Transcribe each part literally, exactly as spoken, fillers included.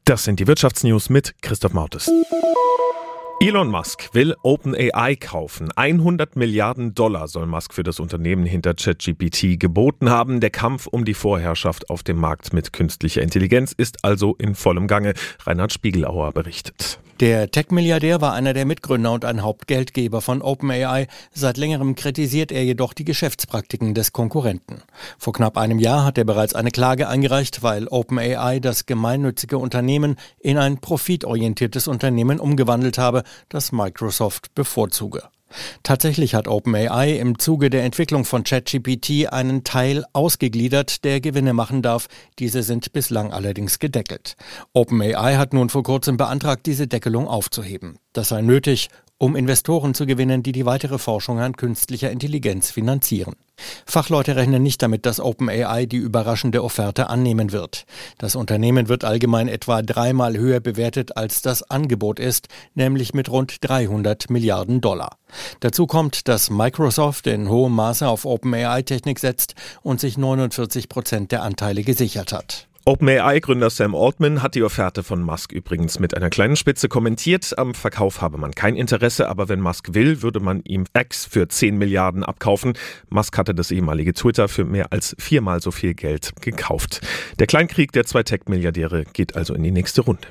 Das sind die Wirtschaftsnews mit Christoph Mautes. Elon Musk will OpenAI kaufen. hundert Milliarden Dollar soll Musk für das Unternehmen hinter ChatGPT geboten haben. Der Kampf um die Vorherrschaft auf dem Markt mit künstlicher Intelligenz ist also in vollem Gange. Reinhard Spiegelauer berichtet. Der Tech-Milliardär war einer der Mitgründer und ein Hauptgeldgeber von OpenAI. Seit längerem kritisiert er jedoch die Geschäftspraktiken des Konkurrenten. Vor knapp einem Jahr hat er bereits eine Klage eingereicht, weil OpenAI das gemeinnützige Unternehmen in ein profitorientiertes Unternehmen umgewandelt habe, das Microsoft bevorzuge. Tatsächlich hat OpenAI im Zuge der Entwicklung von ChatGPT einen Teil ausgegliedert, der Gewinne machen darf. Diese sind bislang allerdings gedeckelt. OpenAI hat nun vor kurzem beantragt, diese Deckelung aufzuheben. Das sei nötig, um Investoren zu gewinnen, die die weitere Forschung an künstlicher Intelligenz finanzieren. Fachleute rechnen nicht damit, dass OpenAI die überraschende Offerte annehmen wird. Das Unternehmen wird allgemein etwa dreimal höher bewertet, als das Angebot ist, nämlich mit rund dreihundert Milliarden Dollar. Dazu kommt, dass Microsoft in hohem Maße auf OpenAI-Technik setzt und sich neunundvierzig Prozent der Anteile gesichert hat. OpenAI-Gründer Sam Altman hat die Offerte von Musk übrigens mit einer kleinen Spitze kommentiert. Am Verkauf habe man kein Interesse, aber wenn Musk will, würde man ihm X für zehn Milliarden abkaufen. Musk hatte das ehemalige Twitter für mehr als viermal so viel Geld gekauft. Der Kleinkrieg der zwei Tech-Milliardäre geht also in die nächste Runde.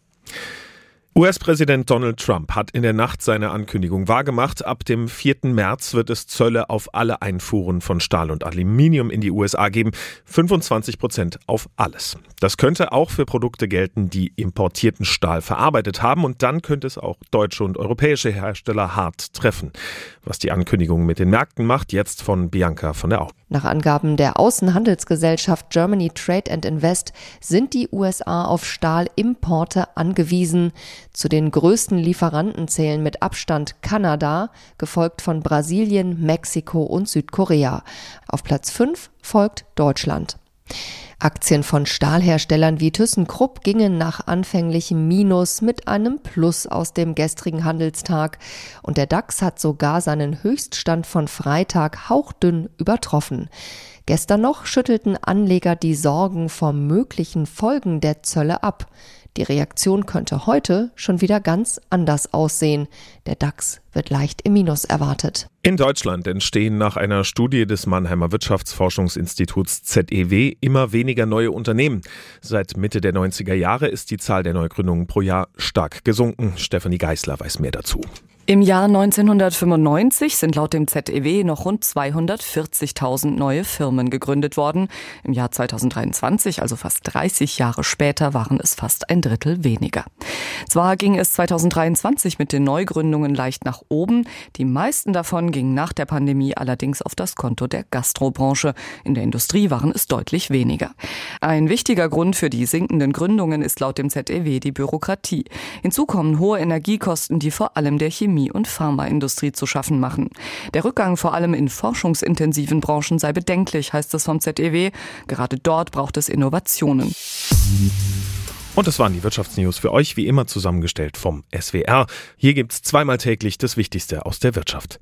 U S-Präsident Donald Trump hat in der Nacht seine Ankündigung wahrgemacht. Ab dem vierten März wird es Zölle auf alle Einfuhren von Stahl und Aluminium in die U S A geben. fünfundzwanzig Prozent auf alles. Das könnte auch für Produkte gelten, die importierten Stahl verarbeitet haben. Und dann könnte es auch deutsche und europäische Hersteller hart treffen. Was die Ankündigung mit den Märkten macht, jetzt von Bianca von der Au. Nach Angaben der Außenhandelsgesellschaft Germany Trade and Invest sind die U S A auf Stahlimporte angewiesen. Zu den größten Lieferanten zählen mit Abstand Kanada, gefolgt von Brasilien, Mexiko und Südkorea. Auf Platz fünf folgt Deutschland. Aktien von Stahlherstellern wie ThyssenKrupp gingen nach anfänglichem Minus mit einem Plus aus dem gestrigen Handelstag. Und der DAX hat sogar seinen Höchststand von Freitag hauchdünn übertroffen. Gestern noch schüttelten Anleger die Sorgen vor möglichen Folgen der Zölle ab. Die Reaktion könnte heute schon wieder ganz anders aussehen. Der DAX wird leicht im Minus erwartet. In Deutschland entstehen nach einer Studie des Mannheimer Wirtschaftsforschungsinstituts Z E W immer weniger neue Unternehmen. Seit Mitte der neunziger Jahre ist die Zahl der Neugründungen pro Jahr stark gesunken. Stefanie Geisler weiß mehr dazu. Im Jahr neunzehnhundertfünfundneunzig sind laut dem Z E W noch rund zweihundertvierzigtausend neue Firmen gegründet worden. Im Jahr zweitausenddreiundzwanzig, also fast dreißig Jahre später, waren es fast ein Drittel weniger. Zwar ging es zweitausenddreiundzwanzig mit den Neugründungen leicht nach oben, die meisten davon gingen nach der Pandemie allerdings auf das Konto der Gastrobranche. In der Industrie waren es deutlich weniger. Ein wichtiger Grund für die sinkenden Gründungen ist laut dem Z E W die Bürokratie. Hinzu kommen hohe Energiekosten, die vor allem der Chemie- und Pharmaindustrie zu schaffen machen. Der Rückgang vor allem in forschungsintensiven Branchen sei bedenklich, heißt es vom Z E W. Gerade dort braucht es Innovationen. Und das waren die Wirtschaftsnews für euch, wie immer zusammengestellt vom S W R. Hier gibt's zweimal täglich das Wichtigste aus der Wirtschaft.